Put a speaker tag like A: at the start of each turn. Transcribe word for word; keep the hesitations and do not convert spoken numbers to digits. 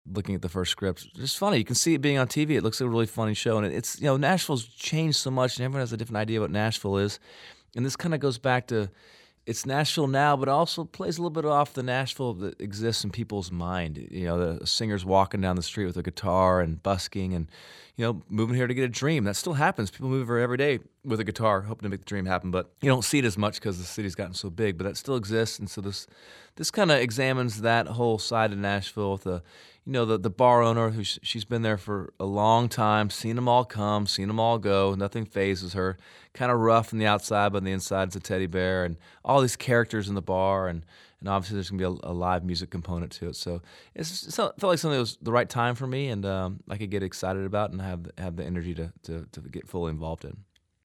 A: looking at the first script. It's funny, you can see it being on T V, it looks like a really funny show, and it's you know, Nashville's changed so much, and everyone has a different idea what Nashville is, and this kinda goes back to it's Nashville now, but also plays a little bit off the Nashville that exists in people's mind. You know, the singer's walking down the street with a guitar and busking and, you know, moving here to get a dream. That still happens. People move here every day with a guitar, hoping to make the dream happen, but you don't see it as much because the city's gotten so big, but that still exists. And so this this kind of examines that whole side of Nashville with the, you know, the, the bar owner who she's been there for a long time, seen them all come, seen them all go. Nothing phases her. Kind of rough on the outside, but on the inside it's a teddy bear, and all these characters in the bar, and and obviously there's gonna be a, a live music component to it. So it's, it felt like something that was the right time for me, and um, I could get excited about and have have the energy to to, to get fully involved in.